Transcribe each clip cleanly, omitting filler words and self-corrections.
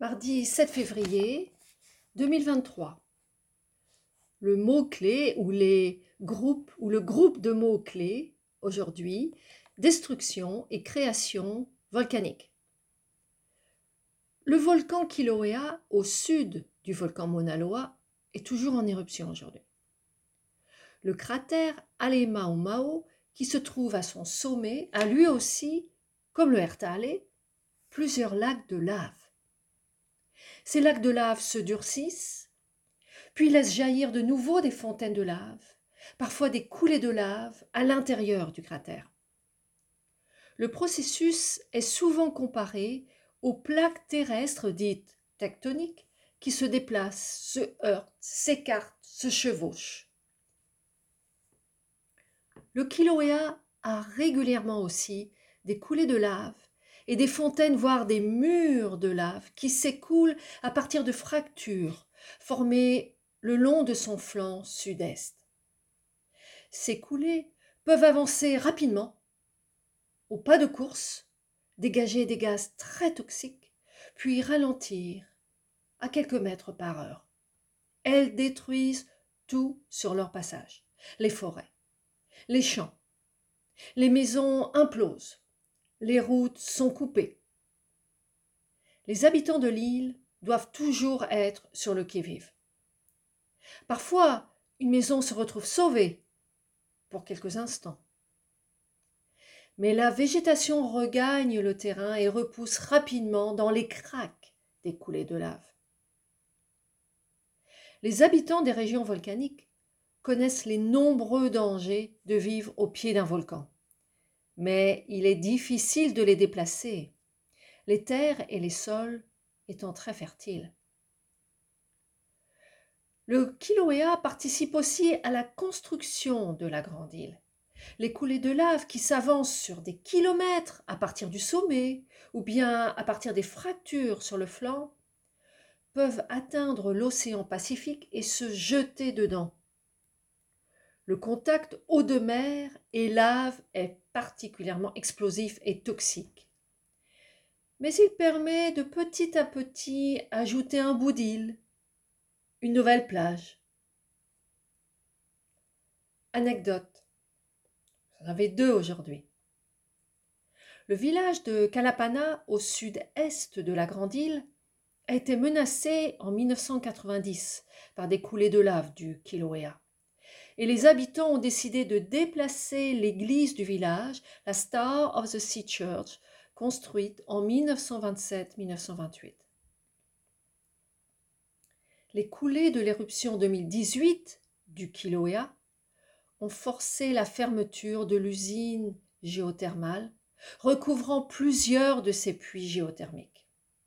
Mardi 7 février 2023. Le mot-clé ou le groupe de mots-clés aujourd'hui, destruction et création volcanique. Le volcan Kilauea, au sud du volcan Mauna Loa, est toujours en éruption aujourd'hui. Le cratère Halemaumau, qui se trouve à son sommet, a lui aussi, comme le Ertale, plusieurs lacs de lave. Ces lacs de lave se durcissent, puis laissent jaillir de nouveau des fontaines de lave, parfois des coulées de lave à l'intérieur du cratère. Le processus est souvent comparé aux plaques terrestres dites tectoniques qui se déplacent, se heurtent, s'écartent, se chevauchent. Le Kilauea a régulièrement aussi des coulées de lave et des fontaines, voire des murs de lave qui s'écoulent à partir de fractures formées le long de son flanc sud-est. Ces coulées peuvent avancer rapidement, au pas de course, dégager des gaz très toxiques, puis ralentir à quelques mètres par heure. Elles détruisent tout sur leur passage, les forêts, les champs, les maisons implosent, les routes sont coupées. Les habitants de l'île doivent toujours être sur le qui-vive. Parfois, une maison se retrouve sauvée pour quelques instants. Mais la végétation regagne le terrain et repousse rapidement dans les craques des coulées de lave. Les habitants des régions volcaniques connaissent les nombreux dangers de vivre au pied d'un volcan. Mais il est difficile de les déplacer, les terres et les sols étant très fertiles. Le Kilauea participe aussi à la construction de la grande île. Les coulées de lave qui s'avancent sur des kilomètres à partir du sommet ou bien à partir des fractures sur le flanc peuvent atteindre l'océan Pacifique et se jeter dedans. Le contact eau de mer et lave est particulièrement explosif et toxique. Mais il permet de petit à petit ajouter un bout d'île, une nouvelle plage. Anecdote. J'en avais deux aujourd'hui. Le village de Kalapana, au sud-est de la Grande Île, a été menacé en 1990 par des coulées de lave du Kilauea. Et les habitants ont décidé de déplacer l'église du village, la Star of the Sea Church, construite en 1927-1928. Les coulées de l'éruption 2018 du Kilauea ont forcé la fermeture de l'usine géothermale, recouvrant plusieurs de ces puits géothermiques.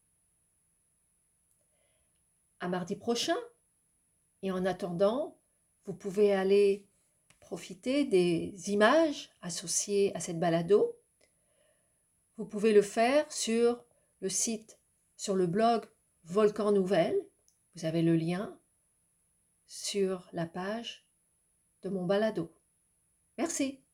À mardi prochain, et en attendant, vous pouvez aller profiter des images associées à cette balado. Vous pouvez le faire sur le site, sur le blog Volcan Nouvelles. Vous avez le lien sur la page de mon balado. Merci.